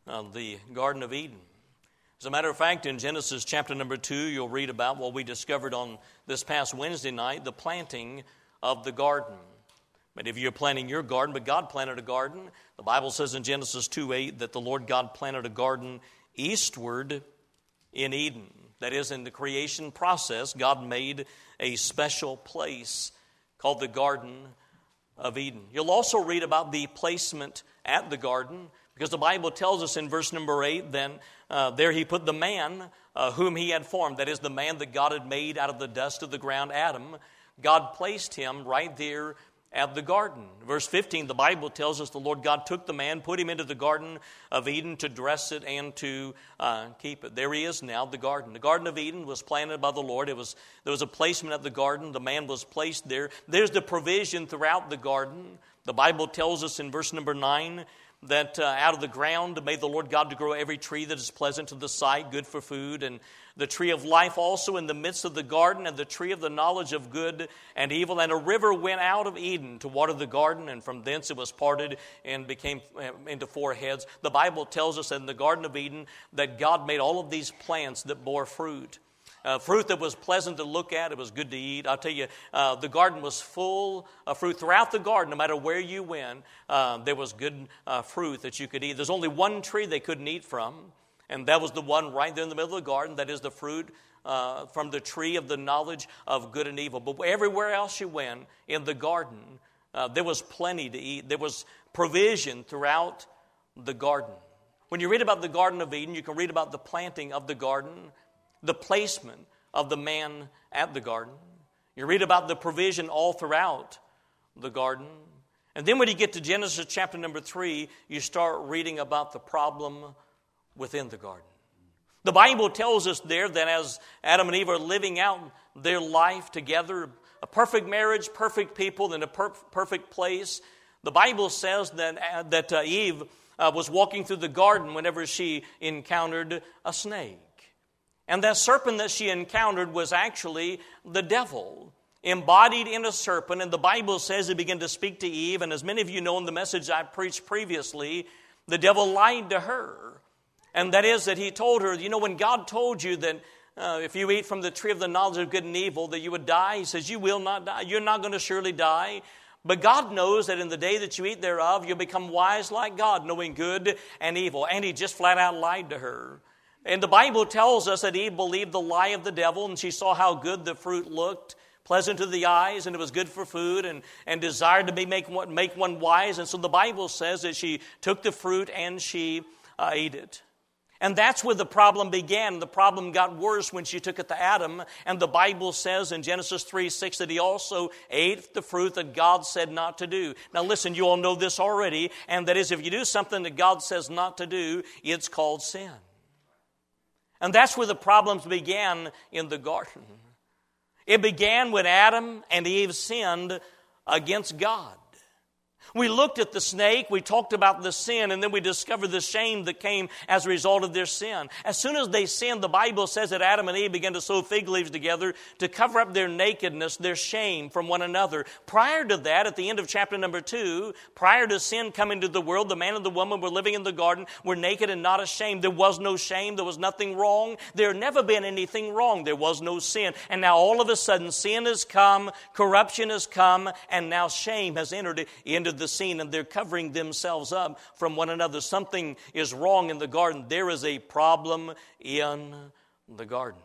the Garden of Eden. As a matter of fact, in Genesis chapter number 2, you'll read about what we discovered on this past Wednesday night, the planting of the garden. Many of you are planting your garden, but God planted a garden. The Bible says in Genesis 2:8 that the Lord God planted a garden eastward in Eden. That is, in the creation process, God made a special place called the Garden of Eden. You'll also read about the placement at the garden, because the Bible tells us in verse number 8, then there he put the man whom he had formed. That is, the man that God had made out of the dust of the ground, Adam. God placed him right there at the garden. Verse 15, the Bible tells us the Lord God took the man, put him into the Garden of Eden to dress it and to keep it. There he is now, the garden. The Garden of Eden was planted by the Lord. There was a placement at the garden. The man was placed there. There's the provision throughout the garden. The Bible tells us in verse number 9 that out of the ground made the Lord God to grow every tree that is pleasant to the sight, good for food, and the tree of life also in the midst of the garden, and the tree of the knowledge of good and evil. And a river went out of Eden to water the garden, and from thence it was parted and became into four heads. The Bible tells us in the Garden of Eden that God made all of these plants that bore fruit. Fruit that was pleasant to look at, it was good to eat. I'll tell you, the garden was full of fruit. Throughout the garden, no matter where you went, there was good fruit that you could eat. There's only one tree they couldn't eat from, and that was the one right there in the middle of the garden. That is the fruit from the tree of the knowledge of good and evil. But everywhere else you went in the garden, there was plenty to eat. There was provision throughout the garden. When you read about the Garden of Eden, you can read about the planting of the garden, the placement of the man at the garden. You read about the provision all throughout the garden. And then when you get to Genesis chapter number 3, you start reading about the problem within the garden. The Bible tells us there that as Adam and Eve are living out their life together, a perfect marriage, perfect people in a perfect place, the Bible says that Eve was walking through the garden whenever she encountered a snake. And that serpent that she encountered was actually the devil, embodied in a serpent. And the Bible says he began to speak to Eve. And as many of you know in the message I preached previously, the devil lied to her. And that is that he told her, when God told you that if you eat from the tree of the knowledge of good and evil, that you would die, he says, you will not die. You're not going to surely die. But God knows that in the day that you eat thereof, you'll become wise like God, knowing good and evil. And he just flat out lied to her. And the Bible tells us that Eve believed the lie of the devil, and she saw how good the fruit looked, pleasant to the eyes, and it was good for food, and desired to make one wise. And so the Bible says that she took the fruit and she ate it. And that's where the problem began. The problem got worse when she took it to Adam. And the Bible says in Genesis 3:6 that he also ate the fruit that God said not to do. Now listen, you all know this already, and that is if you do something that God says not to do, it's called sin. And that's where the problems began in the garden. It began when Adam and Eve sinned against God. We looked at the snake, we talked about the sin, and then we discovered the shame that came as a result of their sin. As soon as they sinned, the Bible says that Adam and Eve began to sew fig leaves together to cover up their nakedness, their shame from one another. Prior to that, at the end of chapter number 2, prior to sin coming to the world, the man and the woman were living in the garden, were naked and not ashamed. There was no shame, there was nothing wrong. There had never been anything wrong. There was no sin. And now all of a sudden, sin has come, corruption has come, and now shame has entered into the scene, and they're covering themselves up from one another. Something is wrong in the garden. There is a problem in the garden.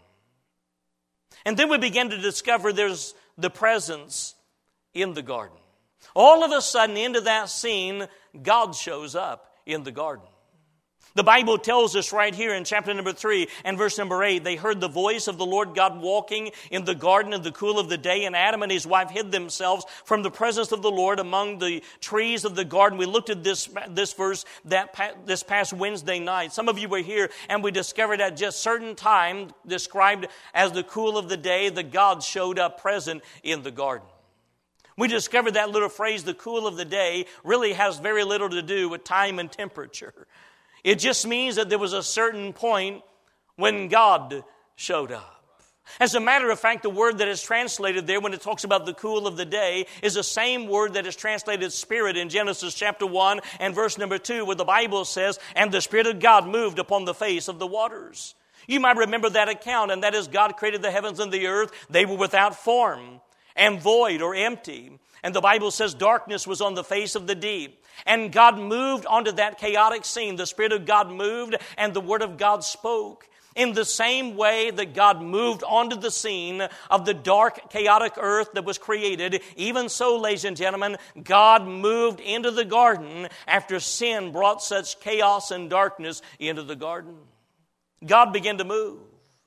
And then we begin to discover there's the presence in the garden. All of a sudden, into that scene, God shows up in the garden. The Bible tells us right here in chapter number 3 and verse number 8, they heard the voice of the Lord God walking in the garden in the cool of the day, and Adam and his wife hid themselves from the presence of the Lord among the trees of the garden. We looked at this verse this past Wednesday night. Some of you were here, and we discovered at just certain time, described as the cool of the day, that God showed up present in the garden. We discovered that little phrase, the cool of the day, really has very little to do with time and temperature. It just means that there was a certain point when God showed up. As a matter of fact, the word that is translated there when it talks about the cool of the day is the same word that is translated Spirit in Genesis chapter 1 and verse number 2, where the Bible says, "And the Spirit of God moved upon the face of the waters." You might remember that account, and that is God created the heavens and the earth. They were without form and void or empty. And the Bible says darkness was on the face of the deep. And God moved onto that chaotic scene. The Spirit of God moved, and the Word of God spoke. In the same way that God moved onto the scene of the dark, chaotic earth that was created, even so, ladies and gentlemen, God moved into the garden after sin brought such chaos and darkness into the garden. God began to move.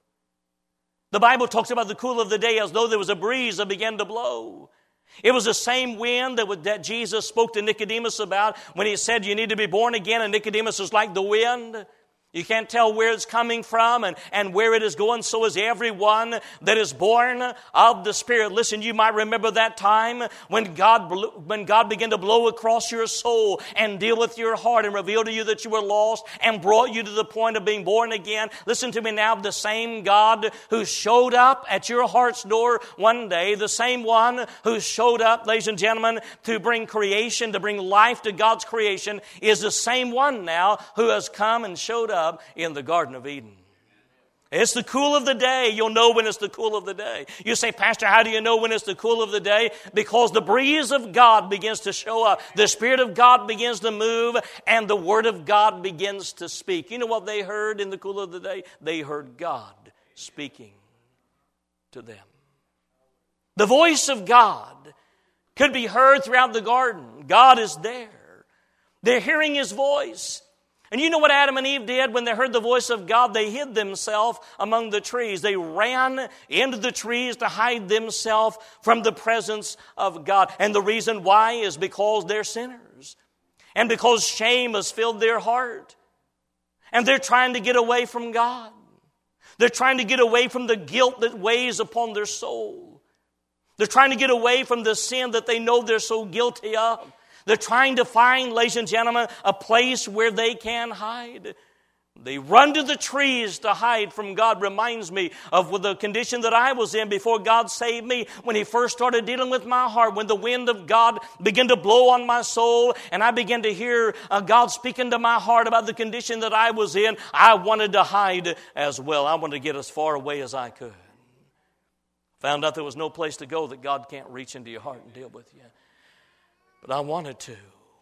The Bible talks about the cool of the day as though there was a breeze that began to blow. It was the same wind that Jesus spoke to Nicodemus about when he said, "You need to be born again," and Nicodemus was like the wind. You can't tell where it's coming from and where it is going. So is everyone that is born of the Spirit. Listen, you might remember that time when God began to blow across your soul and deal with your heart and reveal to you that you were lost and brought you to the point of being born again. Listen to me now. The same God who showed up at your heart's door one day, the same one who showed up, ladies and gentlemen, to bring creation, to bring life to God's creation, is the same one now who has come and showed up in the Garden of Eden. It's the cool of the day. You'll know when it's the cool of the day. You say, "Pastor, how do you know when it's the cool of the day?" Because the breeze of God begins to show up. The Spirit of God begins to move, and the Word of God begins to speak. You know what they heard in the cool of the day? They heard God speaking to them. The voice of God could be heard throughout the garden. God is there. They're hearing His voice. And you know what Adam and Eve did when they heard the voice of God? They hid themselves among the trees. They ran into the trees to hide themselves from the presence of God. And the reason why is because they're sinners. And because shame has filled their heart. And they're trying to get away from God. They're trying to get away from the guilt that weighs upon their soul. They're trying to get away from the sin that they know they're so guilty of. They're trying to find, ladies and gentlemen, a place where they can hide. They run to the trees to hide from God. Reminds me of the condition that I was in before God saved me, when He first started dealing with my heart, when the wind of God began to blow on my soul, and I began to hear God speaking to my heart about the condition that I was in. I wanted to hide as well. I wanted to get as far away as I could. Found out there was no place to go that God can't reach into your heart and deal with you. But I wanted to.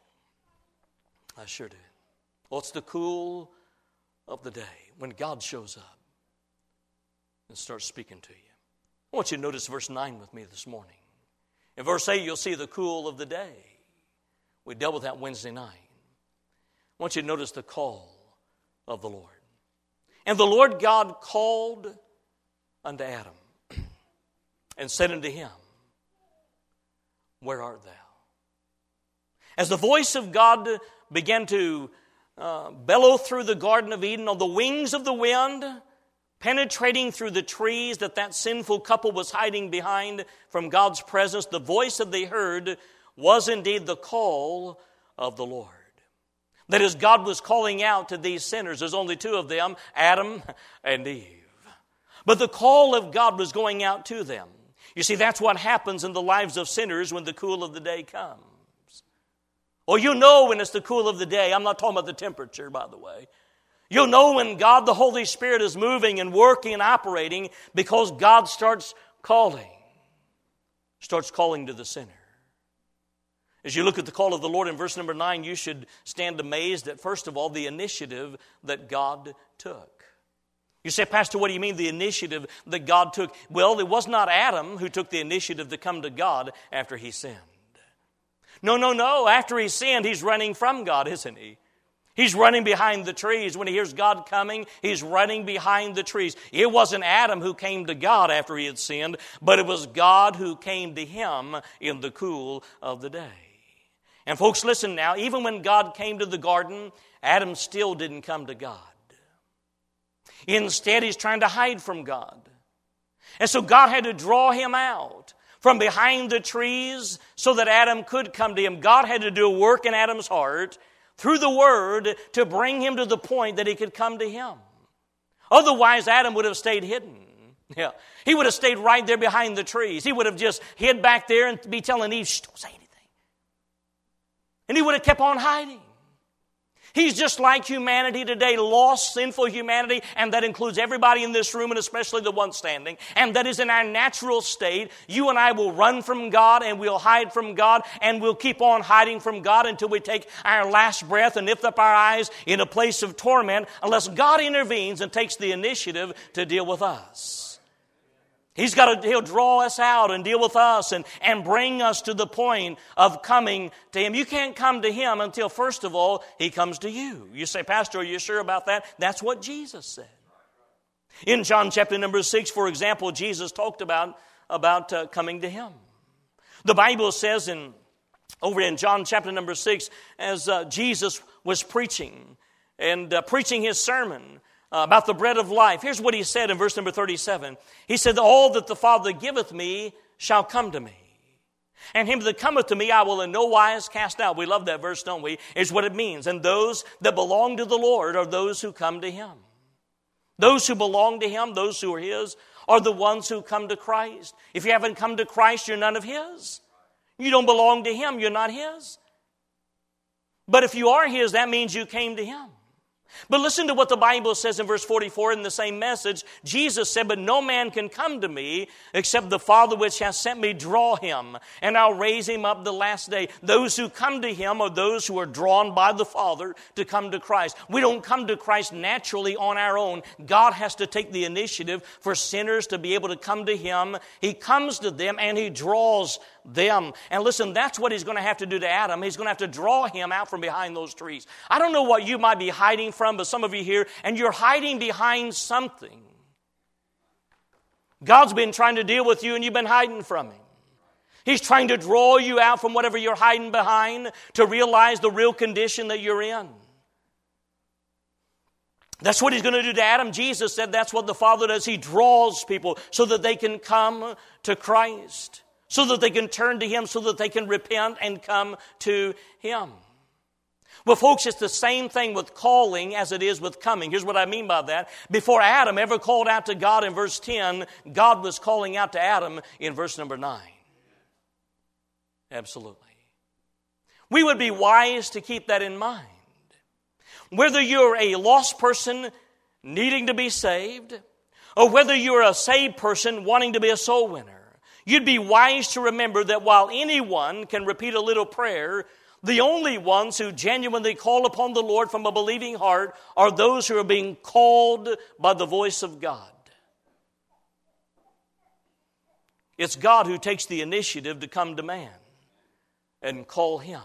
I sure did. Well, it's the cool of the day when God shows up and starts speaking to you. I want you to notice verse 9 with me this morning. In verse 8, you'll see the cool of the day. We dealt with that Wednesday night. I want you to notice the call of the Lord. And the Lord God called unto Adam and said unto him, "Where art thou?" As the voice of God began to bellow through the Garden of Eden on the wings of the wind, penetrating through the trees that sinful couple was hiding behind from God's presence, the voice that they heard was indeed the call of the Lord. That is, God was calling out to these sinners. There's only two of them, Adam and Eve. But the call of God was going out to them. You see, that's what happens in the lives of sinners when the cool of the day comes. Or you'll know when it's the cool of the day. I'm not talking about the temperature, by the way. You'll know when God, the Holy Spirit, is moving and working and operating because God starts calling to the sinner. As you look at the call of the Lord in verse number 9, you should stand amazed at, first of all, the initiative that God took. You say, "Pastor, what do you mean the initiative that God took?" Well, it was not Adam who took the initiative to come to God after he sinned. No. After he sinned, he's running from God, isn't he? He's running behind the trees. When he hears God coming, he's running behind the trees. It wasn't Adam who came to God after he had sinned, but it was God who came to him in the cool of the day. And folks, listen now. Even when God came to the garden, Adam still didn't come to God. Instead, he's trying to hide from God. And so God had to draw him out from behind the trees so that Adam could come to him. God had to do a work in Adam's heart through the Word to bring him to the point that he could come to him. Otherwise, Adam would have stayed hidden. Yeah. He would have stayed right there behind the trees. He would have just hid back there and be telling Eve, shh, don't say anything. And he would have kept on hiding. He's just like humanity today, lost, sinful humanity, and that includes everybody in this room and especially the one standing. And that is in our natural state. You and I will run from God and we'll hide from God and we'll keep on hiding from God until we take our last breath and lift up our eyes in a place of torment unless God intervenes and takes the initiative to deal with us. He'll draw us out and deal with us and bring us to the point of coming to Him. You can't come to Him until, first of all, He comes to you. You say, Pastor, are you sure about that? That's what Jesus said. In John chapter number 6, for example, Jesus talked about coming to Him. The Bible says over in John chapter number 6, as Jesus was preaching His sermon, about the bread of life. Here's what He said in verse number 37. He said, all that the Father giveth me shall come to me. And him that cometh to me I will in no wise cast out. We love that verse, don't we? It's what it means. And those that belong to the Lord are those who come to Him. Those who belong to Him, those who are His, are the ones who come to Christ. If you haven't come to Christ, you're none of His. You don't belong to Him, you're not His. But if you are His, that means you came to Him. But listen to what the Bible says in verse 44 in the same message. Jesus said, but no man can come to me except the Father which hath sent me draw him, and I'll raise him up the last day. Those who come to Him are those who are drawn by the Father to come to Christ. We don't come to Christ naturally on our own. God has to take the initiative for sinners to be able to come to Him. He comes to them and He draws them. And listen, that's what He's going to have to do to Adam. He's going to have to draw him out from behind those trees. I don't know what you might be hiding from, but some of you here, and you're hiding behind something. God's been trying to deal with you and you've been hiding from Him. He's trying to draw you out from whatever you're hiding behind to realize the real condition that you're in. That's what He's going to do to Adam. Jesus said that's what the Father does. He draws people so that they can come to Christ, so that they can turn to Him, so that they can repent and come to Him. Well, folks, it's the same thing with calling as it is with coming. Here's what I mean by that. Before Adam ever called out to God in verse 10, God was calling out to Adam in verse number 9. Absolutely. We would be wise to keep that in mind. Whether you're a lost person needing to be saved, or whether you're a saved person wanting to be a soul winner, you'd be wise to remember that while anyone can repeat a little prayer, the only ones who genuinely call upon the Lord from a believing heart are those who are being called by the voice of God. It's God who takes the initiative to come to man and call him,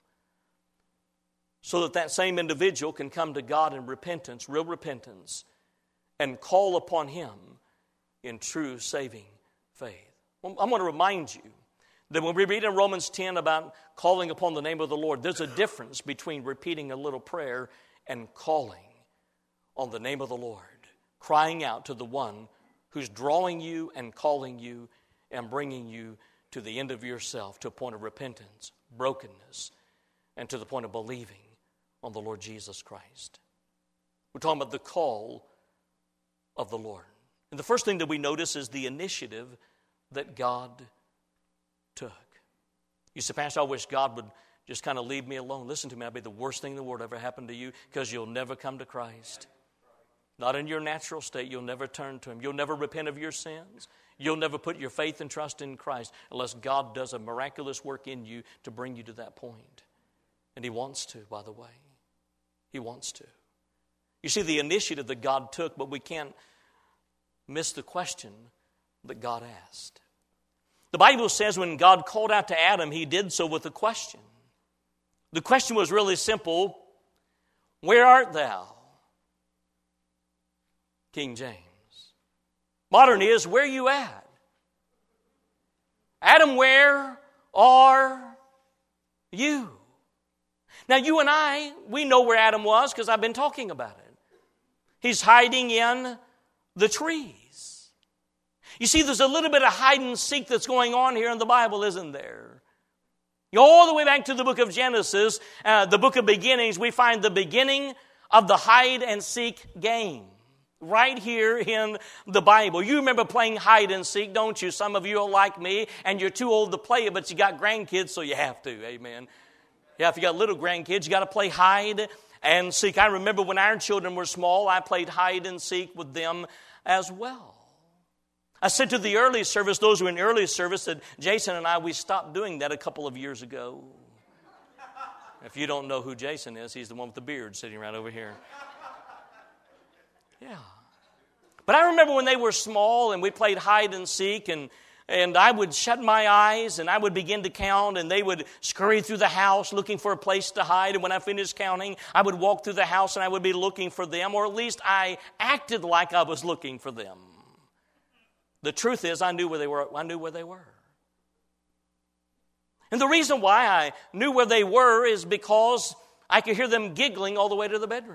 so that that same individual can come to God in repentance, real repentance, and call upon Him in true saving faith. Well, I want to remind you that when we read in Romans 10 about calling upon the name of the Lord, there's a difference between repeating a little prayer and calling on the name of the Lord, crying out to the one who's drawing you and calling you and bringing you to the end of yourself, to a point of repentance, brokenness, and to the point of believing on the Lord Jesus Christ. We're talking about the call of the Lord. And the first thing that we notice is the initiative that God took. You say, Pastor, I wish God would just kind of leave me alone. Listen to me, that'd be the worst thing in the world ever happened to you, because you'll never come to Christ. Not in your natural state. You'll never turn to Him. You'll never repent of your sins. You'll never put your faith and trust in Christ unless God does a miraculous work in you to bring you to that point. And He wants to, by the way. He wants to. You see the initiative that God took, but we can't miss the question that God asked. The Bible says when God called out to Adam, He did so with a question. The question was really simple. Where art thou? King James. Modern is, where you at? Adam, where are you? Now you and I, we know where Adam was because I've been talking about it. He's hiding in the trees. You see, there's a little bit of hide and seek that's going on here in the Bible, isn't there? All the way back to the book of Genesis, the book of beginnings, we find the beginning of the hide and seek game. right here in the Bible. You remember playing hide and seek, don't you? Some of you are like me, and you're too old to play it, but you got grandkids, so you have to. Amen. Yeah, if you got little grandkids, you got to play hide and seek. I remember when our children were small, I played hide and seek with them as well. I said to the early service, those who were in early service, that Jason and I, we stopped doing that a couple of years ago. If you don't know who Jason is, he's the one with the beard sitting right over here. Yeah. But I remember when they were small and we played hide and seek, and I would shut my eyes and I would begin to count, and they would scurry through the house looking for a place to hide. And when I finished counting, I would walk through the house and I would be looking for them, or at least I acted like I was looking for them. The truth is, I knew where they were. I knew where they were. And the reason why I knew where they were is because I could hear them giggling all the way to the bedroom.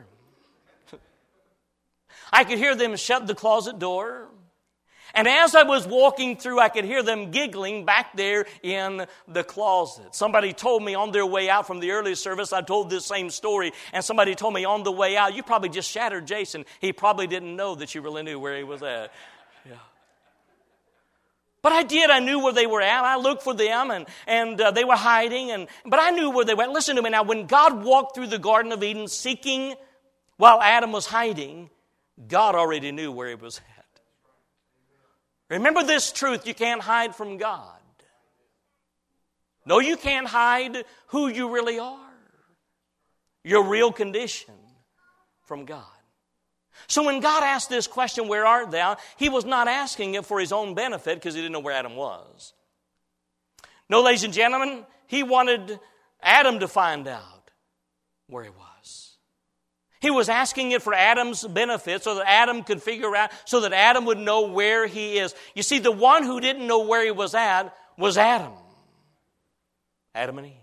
I could hear them shut the closet door. And as I was walking through, I could hear them giggling back there in the closet. Somebody told me on their way out from the early service, I told this same story, and somebody told me on the way out, you probably just shattered Jason. He probably didn't know that you really knew where he was at. Yeah. But I did. I knew where they were at. I looked for them, and they were hiding. But I knew where they went. Listen to me now. When God walked through the Garden of Eden seeking while Adam was hiding, God already knew where he was at. Remember this truth. You can't hide from God. No, you can't hide who you really are. Your real condition from God. So when God asked this question, where art thou? He was not asking it for his own benefit because he didn't know where Adam was. No, ladies and gentlemen, he wanted Adam to find out where he was. He was asking it for Adam's benefit so that Adam could figure out, so that Adam would know where he is. You see, the one who didn't know where he was at was Adam. Adam and Eve.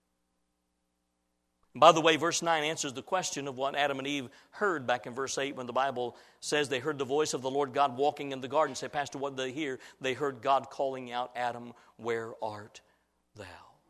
By the way, verse 9 answers the question of what Adam and Eve heard back in verse 8 when the Bible says they heard the voice of the Lord God walking in the garden. Say, Pastor, what did they hear? They heard God calling out, Adam, where art thou?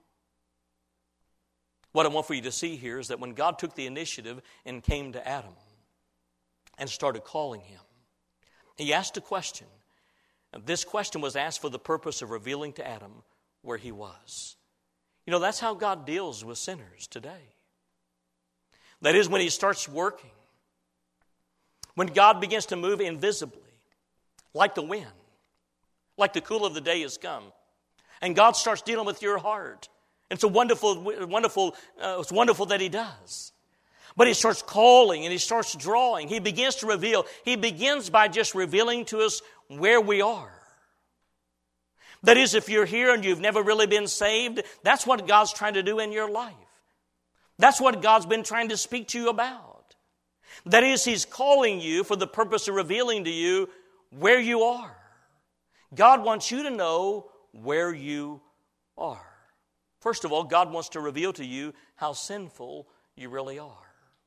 What I want for you to see here is that when God took the initiative and came to Adam and started calling him, he asked a question. And this question was asked for the purpose of revealing to Adam where he was. You know, that's how God deals with sinners today. That is, when he starts working, when God begins to move invisibly, like the wind, like the cool of the day has come, and God starts dealing with your heart. It's wonderful that he does. But he starts calling and he starts drawing. He begins to reveal. He begins by just revealing to us where we are. That is, if you're here and you've never really been saved, that's what God's trying to do in your life. That's what God's been trying to speak to you about. That is, he's calling you for the purpose of revealing to you where you are. God wants you to know where you are. First of all, God wants to reveal to you how sinful you really are.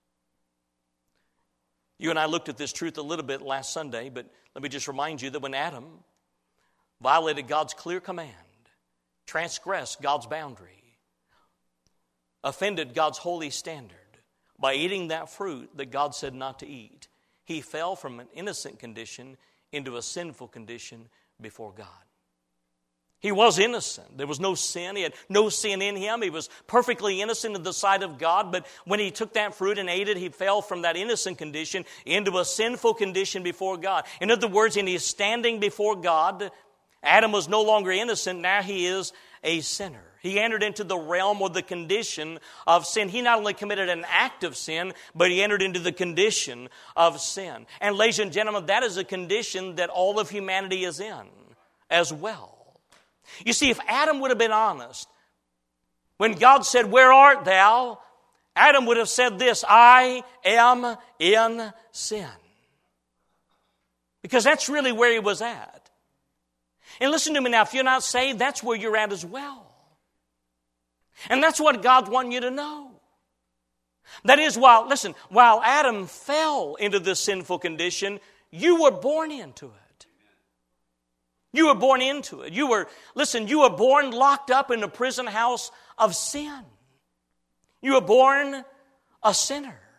You and I looked at this truth a little bit last Sunday, but let me just remind you that when Adam violated God's clear command, transgressed God's boundary, offended God's holy standard by eating that fruit that God said not to eat, he fell from an innocent condition into a sinful condition before God. He was innocent. There was no sin. He had no sin in him. He was perfectly innocent in the sight of God. But when he took that fruit and ate it, he fell from that innocent condition into a sinful condition before God. In other words, in his standing before God, Adam was no longer innocent. Now he is a sinner. He entered into the realm or the condition of sin. He not only committed an act of sin, but he entered into the condition of sin. And ladies and gentlemen, that is a condition that all of humanity is in as well. You see, if Adam would have been honest, when God said, where art thou? Adam would have said this, I am in sin. Because that's really where he was at. And listen to me now, if you're not saved, that's where you're at as well. And that's what God wants you to know. That is, while Adam fell into this sinful condition, you were born into it. You were born into it. You were born locked up in a prison house of sin. You were born a sinner.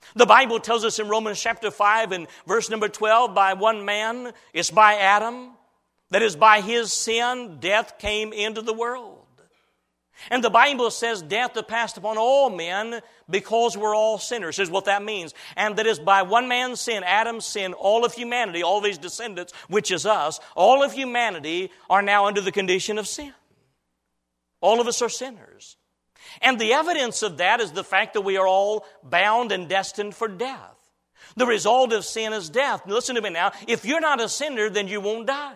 The Bible tells us in Romans chapter 5 and verse number 12, by one man, it's by Adam, that is by his sin, death came into the world. And the Bible says death hath passed upon all men because we're all sinners. Here's what that means. And that is by one man's sin, Adam's sin, all of humanity, all of his descendants, which is us, all of humanity are now under the condition of sin. All of us are sinners. And the evidence of that is the fact that we are all bound and destined for death. The result of sin is death. Now, listen to me now. If you're not a sinner, then you won't die.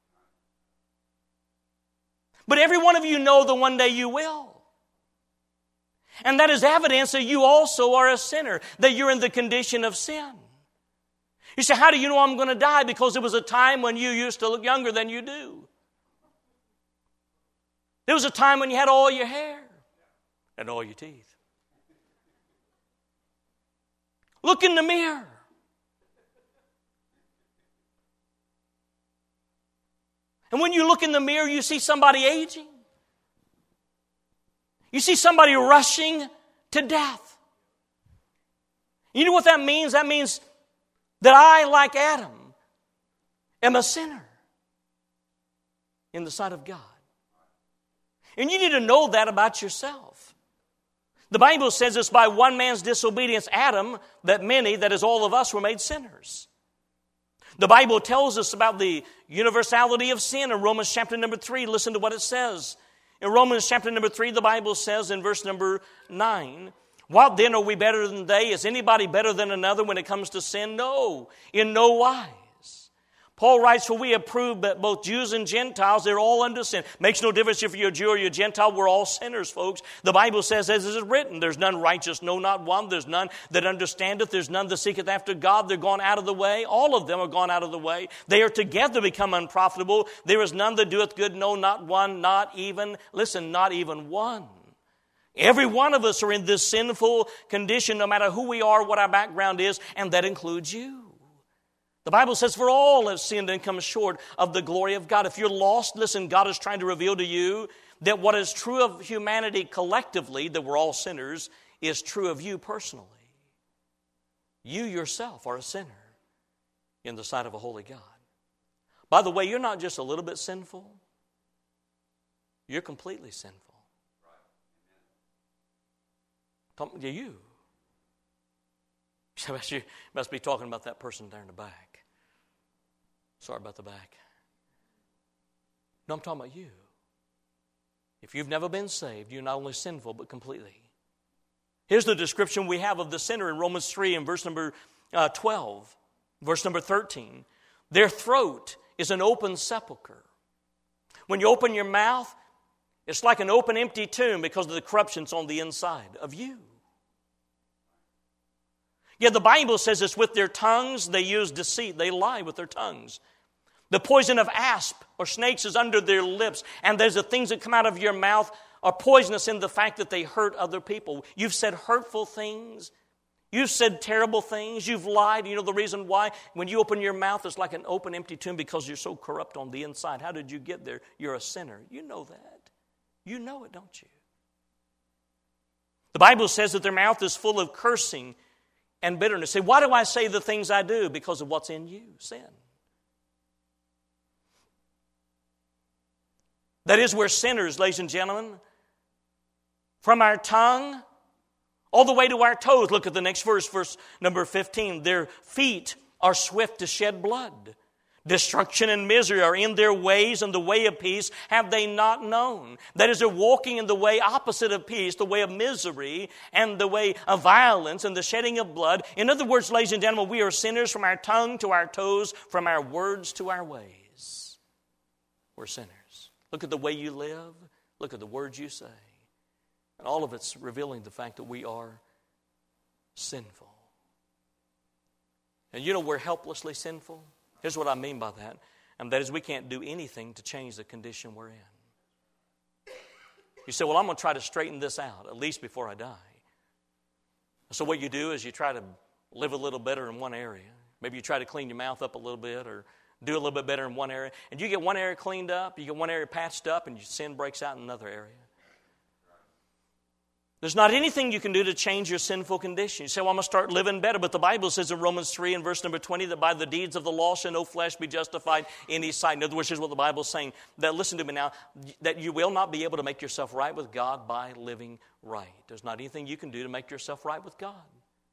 But every one of you know that one day you will. And that is evidence that you also are a sinner, that you're in the condition of sin. You say, how do you know I'm going to die? Because there was a time when you used to look younger than you do. There was a time when you had all your hair and all your teeth. Look in the mirror. And when you look in the mirror, you see somebody aging. You see somebody rushing to death. You know what that means? That means that I, like Adam, am a sinner in the sight of God. And you need to know that about yourself. The Bible says it's by one man's disobedience, Adam, that many, that is all of us, were made sinners. The Bible tells us about the universality of sin in Romans chapter number 3. Listen to what it says. In Romans chapter number 3, the Bible says in verse number 9, what then, are we better than they? Is anybody better than another when it comes to sin? No, in no wise. Paul writes, for we have proved that both Jews and Gentiles, they're all under sin. Makes no difference if you're a Jew or you're a Gentile, we're all sinners, folks. The Bible says, as it is written, there's none righteous, no, not one. There's none that understandeth. There's none that seeketh after God. They're gone out of the way. All of them are gone out of the way. They are together become unprofitable. There is none that doeth good, no, not one, not even, listen, not even one. Every one of us are in this sinful condition, no matter who we are, what our background is, and that includes you. The Bible says, for all have sinned and come short of the glory of God. If you're lost, listen, God is trying to reveal to you that what is true of humanity collectively, that we're all sinners, is true of you personally. You yourself are a sinner in the sight of a holy God. By the way, you're not just a little bit sinful. You're completely sinful. Talking to you. You must be talking about that person there in the back. Sorry about the back. No, I'm talking about you. If you've never been saved, you're not only sinful, but completely. Here's the description we have of the sinner in Romans 3 and verse number 12. Verse number 13. Their throat is an open sepulcher. When you open your mouth, it's like an open, empty tomb because of the corruptions on the inside of you. Yeah, the Bible says it's with their tongues they use deceit. They lie with their tongues. The poison of asp or snakes is under their lips. And there's the things that come out of your mouth are poisonous in the fact that they hurt other people. You've said hurtful things. You've said terrible things. You've lied. You know the reason why? When you open your mouth, it's like an open, empty tomb because you're so corrupt on the inside. How did you get there? You're a sinner. You know that. You know it, don't you? The Bible says that their mouth is full of cursing and bitterness. Say, why do I say the things I do? Because of what's in you, sin. That is, we're sinners, ladies and gentlemen. From our tongue all the way to our toes. Look at the next verse, verse number 15. Their feet are swift to shed blood. Destruction and misery are in their ways, and the way of peace have they not known. That is, they're walking in the way opposite of peace, the way of misery, and the way of violence, and the shedding of blood. In other words, ladies and gentlemen, we are sinners from our tongue to our toes, from our words to our ways. We're sinners. Look at the way you live. Look at the words you say. And all of it's revealing the fact that we are sinful. And you know we're helplessly sinful? Here's what I mean by that. And that is we can't do anything to change the condition we're in. You say, well, I'm going to try to straighten this out, at least before I die. So what you do is you try to live a little better in one area. Maybe you try to clean your mouth up a little bit or do a little bit better in one area. And you get one area cleaned up, you get one area patched up, and your sin breaks out in another area. There's not anything you can do to change your sinful condition. You say, well, I'm going to start living better. But the Bible says in Romans 3 and verse number 20 that by the deeds of the law shall no flesh be justified in his sight. In other words, here's what the Bible is saying. That, listen to me now, that you will not be able to make yourself right with God by living right. There's not anything you can do to make yourself right with God.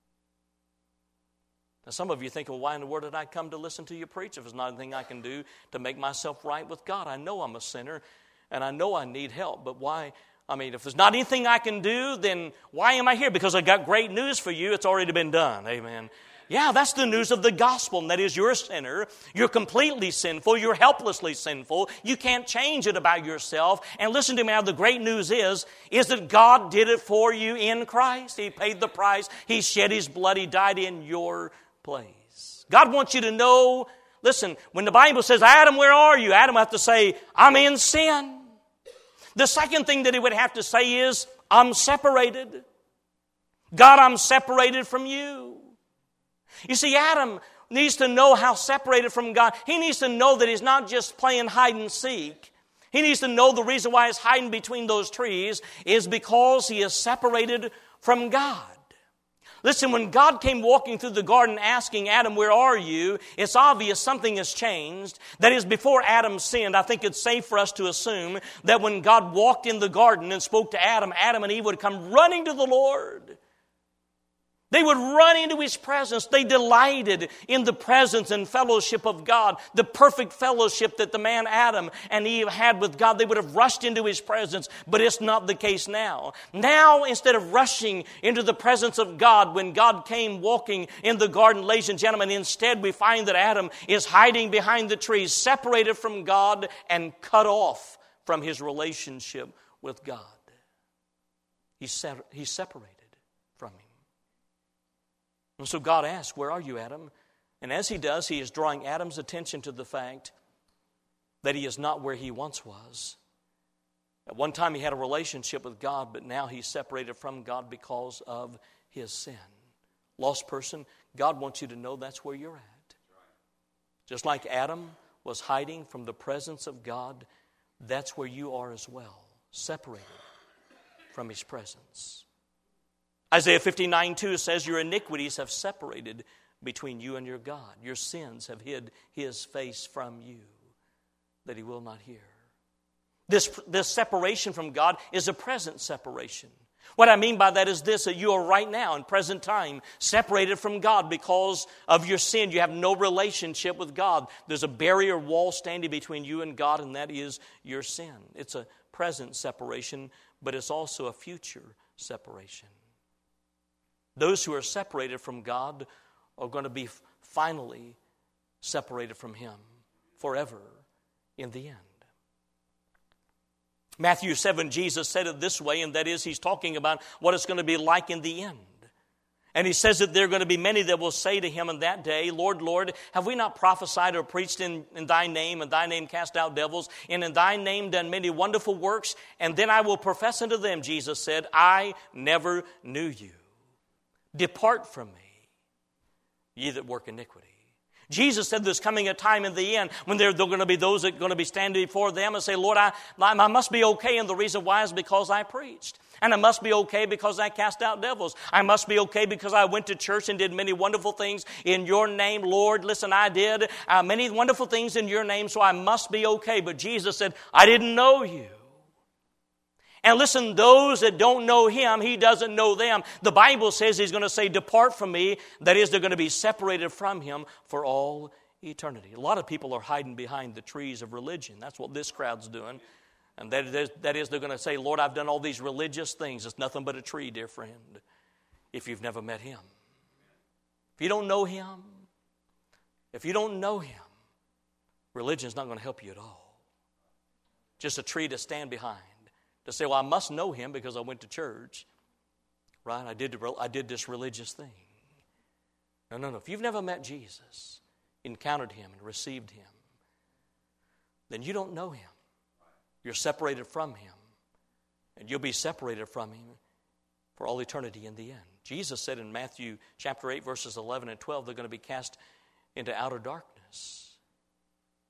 Now, some of you think, well, why in the world did I come to listen to you preach if there's not anything I can do to make myself right with God? I know I'm a sinner, and I know I need help, but why? I mean, if there's not anything I can do, then why am I here? Because I got great news for you. It's already been done. Amen. Yeah, that's the news of the gospel, and that is you're a sinner. You're completely sinful. You're helplessly sinful. You can't change it about yourself. And listen to me now, the great news is that God did it for you in Christ. He paid the price. He shed His blood. He died in your place. God wants you to know, listen, when the Bible says, Adam, where are you? Adam will have to say, I'm in sin. The second thing that he would have to say is, I'm separated. God, I'm separated from you. You see, Adam needs to know how separated from God. He needs to know that he's not just playing hide and seek. He needs to know the reason why he's hiding between those trees is because he is separated from God. Listen, when God came walking through the garden asking Adam, where are you? It's obvious something has changed. That is, before Adam sinned, I think it's safe for us to assume that when God walked in the garden and spoke to Adam, Adam and Eve would come running to the Lord. They would run into His presence. They delighted in the presence and fellowship of God, the perfect fellowship that the man Adam and Eve had with God. They would have rushed into His presence, but it's not the case now. Now, instead of rushing into the presence of God when God came walking in the garden, ladies and gentlemen, instead we find that Adam is hiding behind the trees, separated from God and cut off from his relationship with God. He's separated from Him. And so God asks, where are you, Adam? And as He does, He is drawing Adam's attention to the fact that he is not where he once was. At one time he had a relationship with God, but now he's separated from God because of his sin. Lost person, God wants you to know that's where you're at. Just like Adam was hiding from the presence of God, that's where you are as well, separated from His presence. Isaiah 59:2 says, your iniquities have separated between you and your God. Your sins have hid His face from you, that He will not hear. This separation from God is a present separation. What I mean by that is this, that you are right now in present time separated from God because of your sin. You have no relationship with God. There's a barrier wall standing between you and God, and that is your sin. It's a present separation, but it's also a future separation. Those who are separated from God are going to be finally separated from Him forever in the end. Matthew 7, Jesus said it this way, and that is, He's talking about what it's going to be like in the end. And He says that there are going to be many that will say to Him in that day, Lord, Lord, have we not prophesied or preached in Thy name, and Thy name cast out devils, and in Thy name done many wonderful works? And then I will profess unto them, Jesus said, I never knew you. Depart from me, ye that work iniquity. Jesus said there's coming a time in the end when there are going to be those that are going to be standing before them and say, Lord, I must be okay, and the reason why is because I preached. And I must be okay because I cast out devils. I must be okay because I went to church and did many wonderful things in your name. Lord, listen, I did many wonderful things in your name, so I must be okay. But Jesus said, I didn't know you. And listen, those that don't know Him, He doesn't know them. The Bible says He's going to say, depart from me. That is, they're going to be separated from Him for all eternity. A lot of people are hiding behind the trees of religion. That's what this crowd's doing. And that is, they're going to say, Lord, I've done all these religious things. It's nothing but a tree, dear friend, if you've never met Him. If you don't know Him, religion's not going to help you at all. Just a tree to stand behind. To say, well, I must know Him because I went to church, right? I did this religious thing. No. If you've never met Jesus, encountered Him and received Him, then you don't know Him. You're separated from Him, and you'll be separated from Him for all eternity in the end. Jesus said in Matthew chapter 8, verses 11 and 12, they're going to be cast into outer darkness.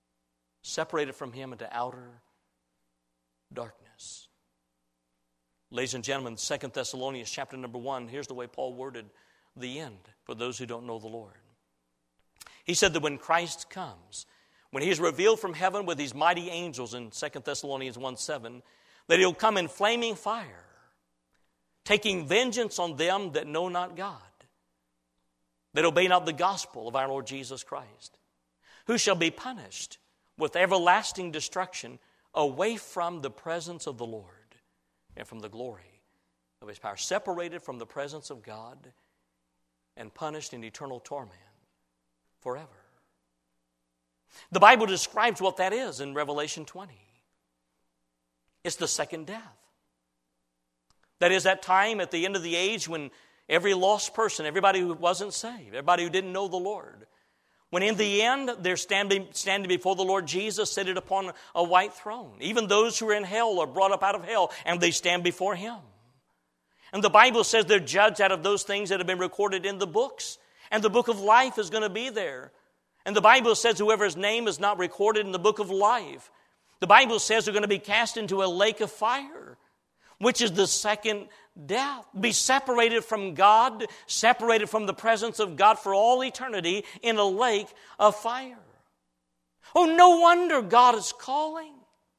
Separated from Him into outer darkness. Ladies and gentlemen, 2 Thessalonians chapter number 1, here's the way Paul worded the end for those who don't know the Lord. He said that when Christ comes, when he is revealed from heaven with these mighty angels in 2 Thessalonians 1:7, that he'll come in flaming fire, taking vengeance on them that know not God, that obey not the gospel of our Lord Jesus Christ, who shall be punished with everlasting destruction away from the presence of the Lord and from the glory of his power, separated from the presence of God and punished in eternal torment forever. The Bible describes what that is in Revelation 20. It's the second death. That is that time at the end of the age when every lost person, everybody who wasn't saved, everybody who didn't know the Lord, when in the end they're standing before the Lord Jesus seated upon a white throne. Even those who are in hell are brought up out of hell and they stand before him. And the Bible says they're judged out of those things that have been recorded in the books. And the book of life is going to be there. And the Bible says whoever's name is not recorded in the book of life, the Bible says they're going to be cast into a lake of fire, which is the second death. Be separated from God, separated from the presence of God for all eternity in a lake of fire. Oh, no wonder God is calling.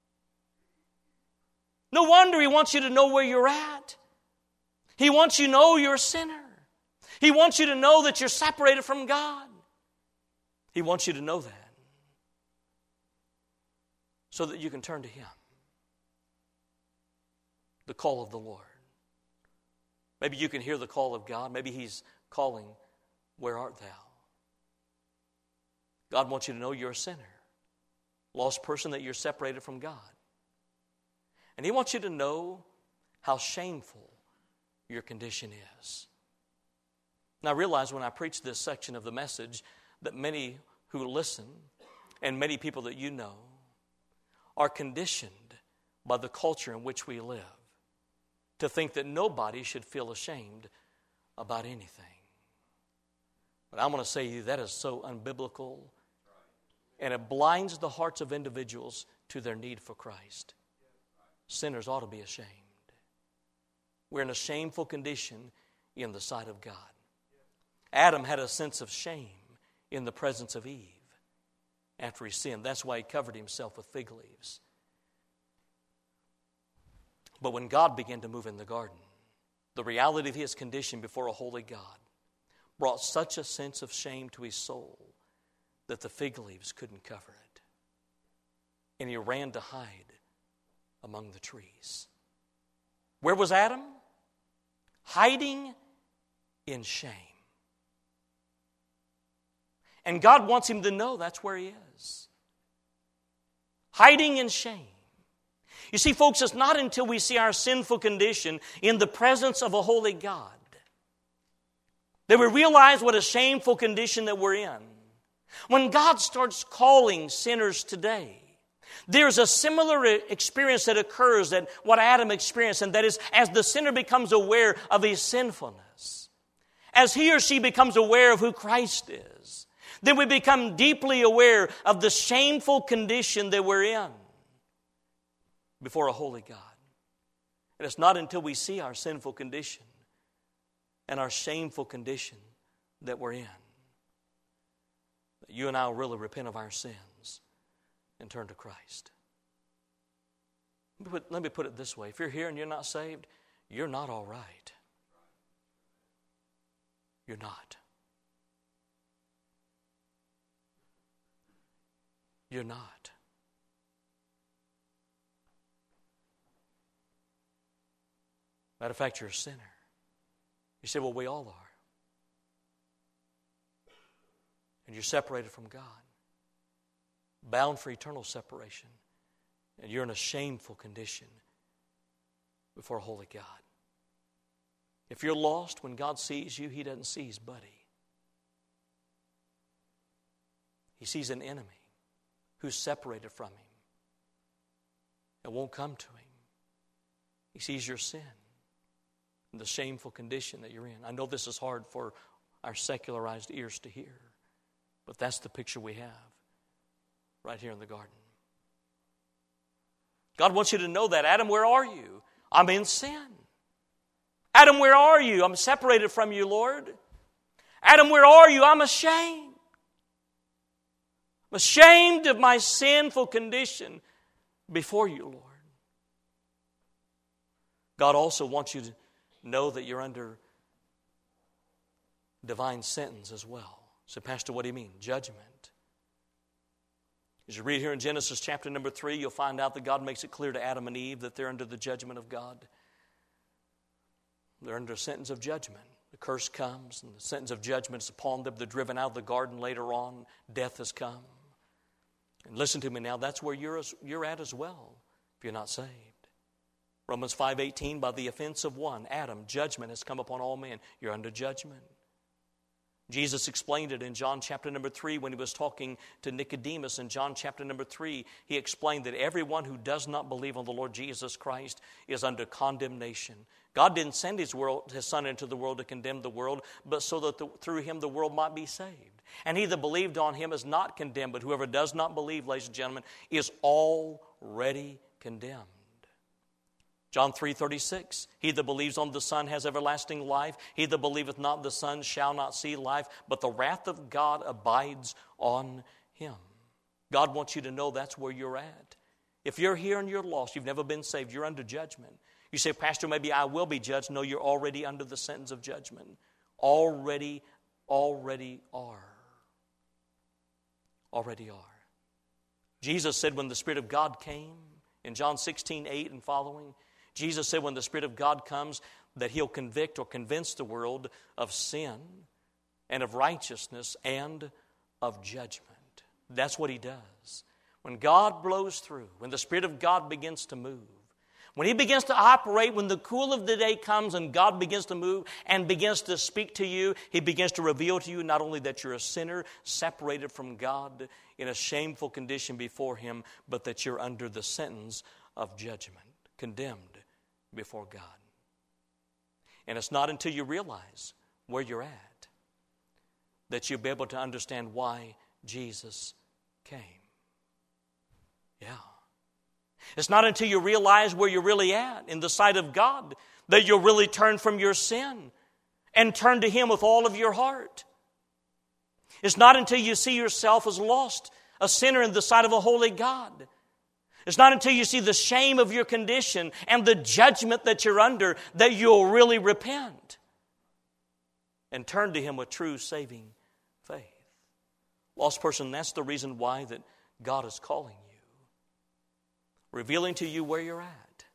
No wonder he wants you to know where you're at. He wants you to know you're a sinner. He wants you to know that you're separated from God. He wants you to know that so that you can turn to him. The call of the Lord. Maybe you can hear the call of God. Maybe he's calling, where art thou? God wants you to know you're a sinner, lost person, that you're separated from God. And he wants you to know how shameful your condition is. Now I realize when I preach this section of the message that many who listen and many people that you know are conditioned by the culture in which we live to think that nobody should feel ashamed about anything. But I'm going to say to you that is so unbiblical, and it blinds the hearts of individuals to their need for Christ. Sinners ought to be ashamed. We're in a shameful condition in the sight of God. Adam had a sense of shame in the presence of Eve after he sinned. That's why he covered himself with fig leaves. But when God began to move in the garden, the reality of his condition before a holy God brought such a sense of shame to his soul that the fig leaves couldn't cover it. And he ran to hide among the trees. Where was Adam? Hiding in shame. And God wants him to know that's where he is. Hiding in shame. You see, folks, it's not until we see our sinful condition in the presence of a holy God that we realize what a shameful condition that we're in. When God starts calling sinners today, there's a similar experience that occurs that what Adam experienced, and that is as the sinner becomes aware of his sinfulness, as he or she becomes aware of who Christ is, then we become deeply aware of the shameful condition that we're in before a holy God. And it's not until we see our sinful condition and our shameful condition that we're in that you and I will really repent of our sins and turn to Christ. Let me put it this way. If you're here and you're not saved, you're not all right. You're not. You're not. Matter of fact, you're a sinner. You say, well, we all are. And you're separated from God, bound for eternal separation. And you're in a shameful condition before a holy God. If you're lost, when God sees you, he doesn't see his buddy. He sees an enemy who's separated from him and won't come to him. He sees your sin and the shameful condition that you're in. I know this is hard for our secularized ears to hear, but that's the picture we have right here in the garden. God wants you to know that. Adam, where are you? I'm in sin. Adam, where are you? I'm separated from you, Lord. Adam, where are you? I'm ashamed. I'm ashamed of my sinful condition before you, Lord. God also wants you to know that you're under divine sentence as well. So, Pastor, what do you mean? Judgment. As you read here in Genesis chapter number 3, you'll find out that God makes it clear to Adam and Eve that they're under the judgment of God. They're under a sentence of judgment. The curse comes, and the sentence of judgment is upon them. They're driven out of the garden later on. Death has come. And listen to me now, that's where you're at as well, if you're not saved. Romans 5:18, by the offense of one, Adam, judgment has come upon all men. You're under judgment. Jesus explained it in John chapter number 3 when he was talking to Nicodemus. In John chapter number 3, he explained that everyone who does not believe on the Lord Jesus Christ is under condemnation. God didn't send His Son into the world to condemn the world, but so that through Him the world might be saved. And he that believed on Him is not condemned, but whoever does not believe, ladies and gentlemen, is already condemned. John 3:36, he that believes on the Son has everlasting life. He that believeth not the Son shall not see life, but the wrath of God abides on him. God wants you to know that's where you're at. If you're here and you're lost, you've never been saved, you're under judgment. You say, Pastor, maybe I will be judged. No, you're already under the sentence of judgment. Already are. Already are. Jesus said when the Spirit of God came, in John 16:8 and following, Jesus said when the Spirit of God comes that He'll convict or convince the world of sin and of righteousness and of judgment. That's what He does. When God blows through, when the Spirit of God begins to move, when He begins to operate, when the cool of the day comes and God begins to move and begins to speak to you, He begins to reveal to you not only that you're a sinner, separated from God in a shameful condition before Him, but that you're under the sentence of judgment, condemned before God. And it's not until you realize where you're at that you'll be able to understand why Jesus came. Yeah. It's not until you realize where you're really at in the sight of God that you'll really turn from your sin and turn to Him with all of your heart. It's not until you see yourself as lost, a sinner in the sight of a holy God. It's not until you see the shame of your condition and the judgment that you're under that you'll really repent and turn to Him with true saving faith. Lost person, that's the reason why that God is calling you, revealing to you where you're at.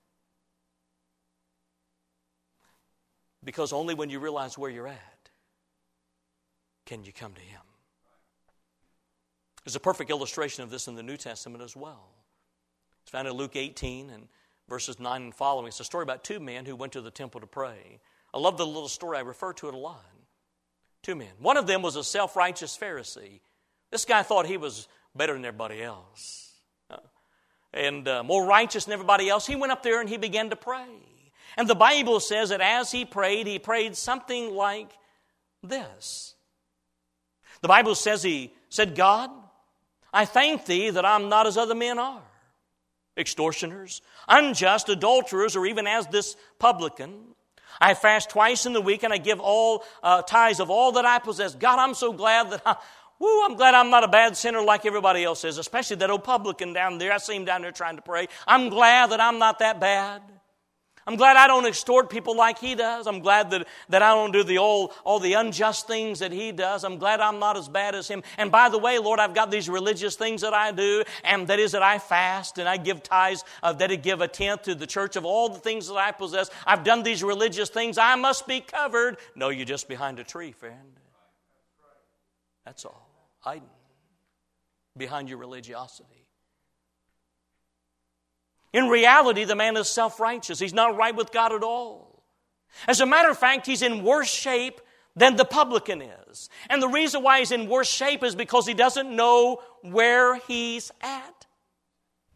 Because only when you realize where you're at can you come to Him. There's a perfect illustration of this in the New Testament as well. It's found in Luke 18 and verses 9 and following. It's a story about two men who went to the temple to pray. I love the little story. I refer to it a lot. Two men. One of them was a self-righteous Pharisee. This guy thought he was better than everybody else. And more righteous than everybody else. He went up there and he began to pray. And the Bible says that as he prayed something like this. The Bible says he said, God, I thank Thee that I'm not as other men are. Extortioners, unjust, adulterers, or even as this publican. I fast twice in the week and I give all tithes of all that I possess. God, I'm so glad that I'm glad I'm not a bad sinner like everybody else is, especially that old publican down there. I see him down there trying to pray. I'm glad that I'm not that bad. I'm glad I don't extort people like he does. I'm glad that I don't do all the unjust things that he does. I'm glad I'm not as bad as him. And by the way, Lord, I've got these religious things that I do, and that is that I fast and I give tithes, that I give a tenth to the church of all the things that I possess. I've done these religious things. I must be covered. No, you're just behind a tree, friend. That's all. Hiding behind your religiosity. In reality, the man is self-righteous. He's not right with God at all. As a matter of fact, he's in worse shape than the publican is. And the reason why he's in worse shape is because he doesn't know where he's at.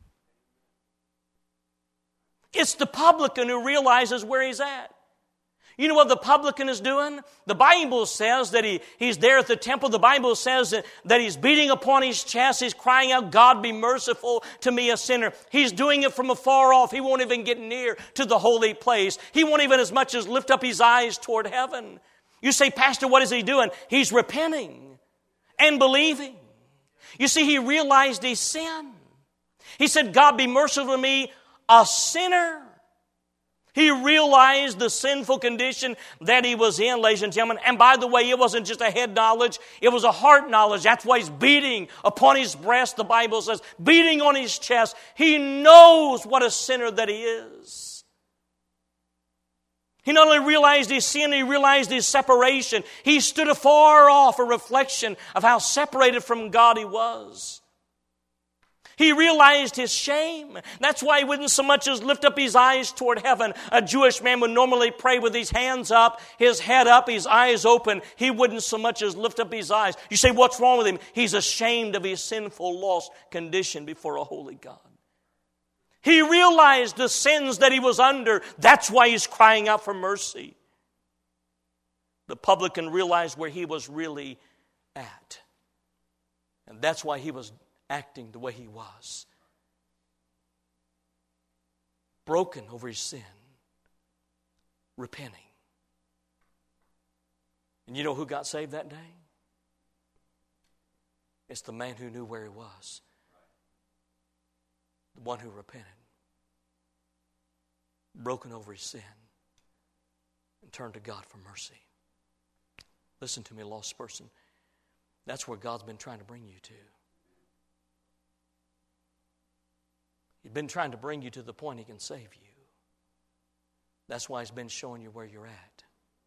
It's the publican who realizes where he's at. You know what the publican is doing? The Bible says that he's there at the temple. The Bible says that he's beating upon his chest. He's crying out, God, be merciful to me, a sinner. He's doing it from afar off. He won't even get near to the holy place. He won't even as much as lift up his eyes toward heaven. You say, Pastor, what is he doing? He's repenting and believing. You see, he realized his sin. He said, God, be merciful to me, a sinner. He realized the sinful condition that he was in, ladies and gentlemen. And by the way, it wasn't just a head knowledge. It was a heart knowledge. That's why he's beating upon his breast, the Bible says, beating on his chest. He knows what a sinner that he is. He not only realized his sin, he realized his separation. He stood afar off, a reflection of how separated from God he was. He realized his shame. That's why he wouldn't so much as lift up his eyes toward heaven. A Jewish man would normally pray with his hands up, his head up, his eyes open. He wouldn't so much as lift up his eyes. You say, what's wrong with him? He's ashamed of his sinful, lost condition before a holy God. He realized the sins that he was under. That's why he's crying out for mercy. The publican realized where he was really at. And that's why he was acting the way he was. Broken over his sin. Repenting. And you know who got saved that day? It's the man who knew where he was. The one who repented. Broken over his sin. And turned to God for mercy. Listen to me, lost person. That's where God's been trying to bring you to. He's been trying to bring you to the point he can save you. That's why he's been showing you where you're at.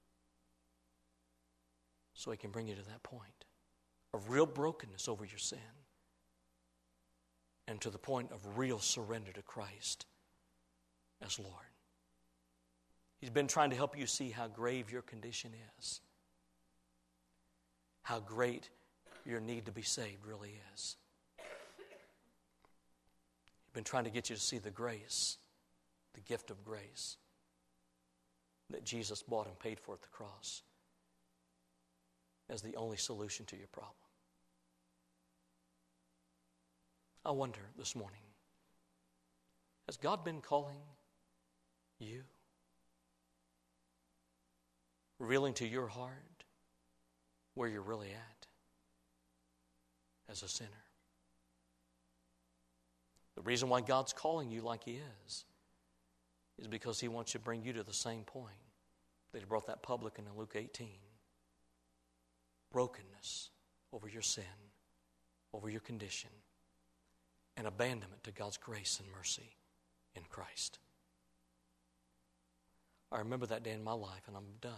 So he can bring you to that point of real brokenness over your sin. And to the point of real surrender to Christ as Lord. He's been trying to help you see how grave your condition is. How great your need to be saved really is. Been trying to get you to see the grace, the gift of grace that Jesus bought and paid for at the cross as the only solution to your problem. I wonder this morning, has God been calling you? Revealing to your heart where you're really at as a sinner? The reason why God's calling you like he is because he wants to bring you to the same point that he brought that publican in Luke 18. Brokenness over your sin, over your condition, and abandonment to God's grace and mercy in Christ. I remember that day in my life, and I'm done.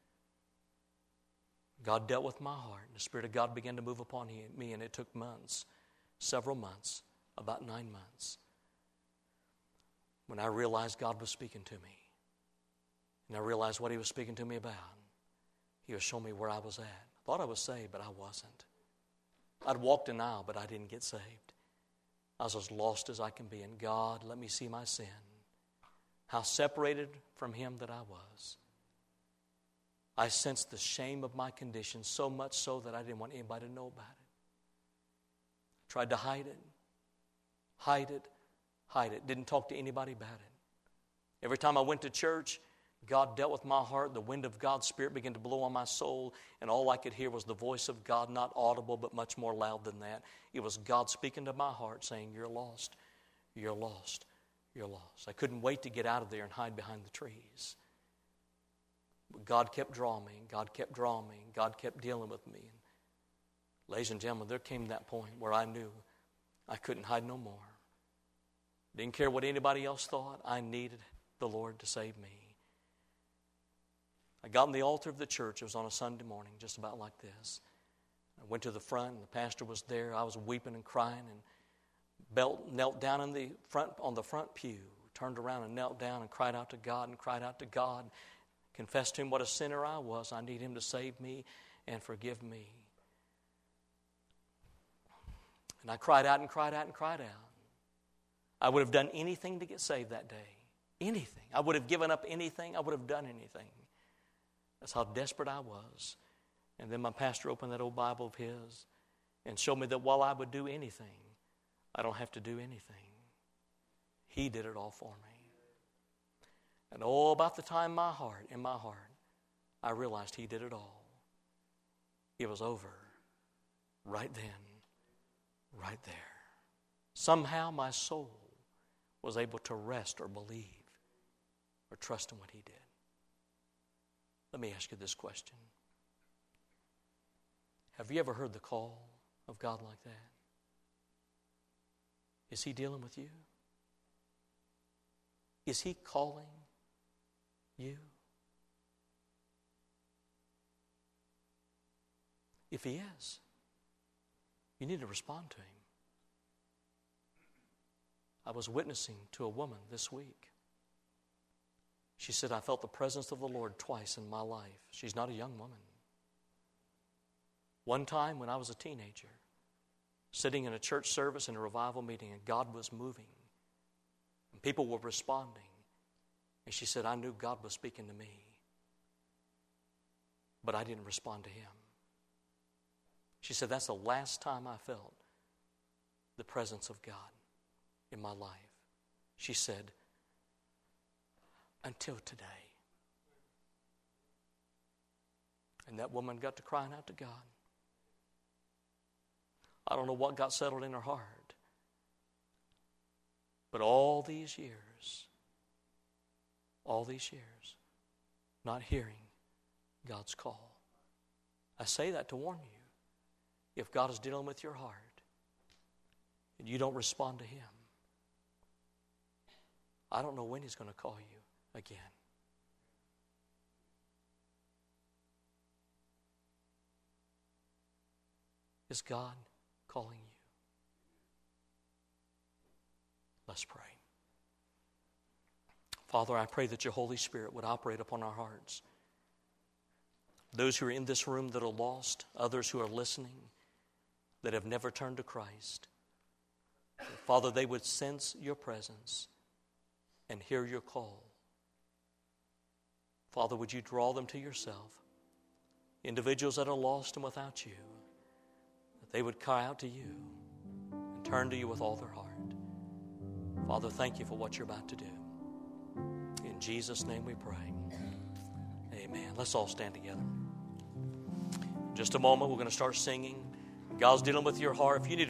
God dealt with my heart, and the Spirit of God began to move upon me, and it took months, several months, about 9 months, when I realized God was speaking to me. And I realized what he was speaking to me about. He was showing me where I was at. I thought I was saved, but I wasn't. I'd walked an aisle, but I didn't get saved. I was as lost as I can be. And God, let me see my sin. How separated from him that I was. I sensed the shame of my condition, so much so that I didn't want anybody to know about it. I tried to hide it. Hide it. Didn't talk to anybody about it. Every time I went to church, God dealt with my heart. The wind of God's Spirit began to blow on my soul, and all I could hear was the voice of God, not audible, but much more loud than that. It was God speaking to my heart, saying, you're lost, you're lost, you're lost. I couldn't wait to get out of there and hide behind the trees. But God kept drawing me, God kept drawing me, God kept dealing with me. And ladies and gentlemen, there came that point where I knew I couldn't hide no more. Didn't care what anybody else thought. I needed the Lord to save me. I got on the altar of the church. It was on a Sunday morning, just about like this. I went to the front, and the pastor was there. I was weeping and crying, and knelt down on the front pew, turned around and knelt down and cried out to God, confessed to him what a sinner I was. I need him to save me and forgive me. And I cried out and cried out and cried out. I would have done anything to get saved that day. Anything. I would have given up anything. I would have done anything. That's how desperate I was. And then my pastor opened that old Bible of his and showed me that while I would do anything, I don't have to do anything. He did it all for me. And about the time in my heart, I realized He did it all. It was over. Right then. Right there. Somehow my soul was able to rest or believe or trust in what He did. Let me ask you this question. Have you ever heard the call of God like that? Is He dealing with you? Is He calling you? If He is, you need to respond to Him. I was witnessing to a woman this week. She said, I felt the presence of the Lord twice in my life. She's not a young woman. One time when I was a teenager, sitting in a church service in a revival meeting, and God was moving, and people were responding. And she said, I knew God was speaking to me, but I didn't respond to Him. She said, that's the last time I felt the presence of God in my life. She said, until today. And that woman got to crying out to God. I don't know what got settled in her heart. But all these years, not hearing God's call. I say that to warn you. If God is dealing with your heart and you don't respond to Him, I don't know when He's going to call you again. Is God calling you? Let's pray. Father, I pray that your Holy Spirit would operate upon our hearts. Those who are in this room that are lost, others who are listening that have never turned to Christ. Father, they would sense your presence and hear your call. Father, would you draw them to yourself? Individuals that are lost and without you, that they would cry out to you and turn to you with all their heart. Father, thank you for what you're about to do. In Jesus' name we pray. Amen. Let's all stand together. In just a moment, we're going to start singing. God's dealing with your heart. If you need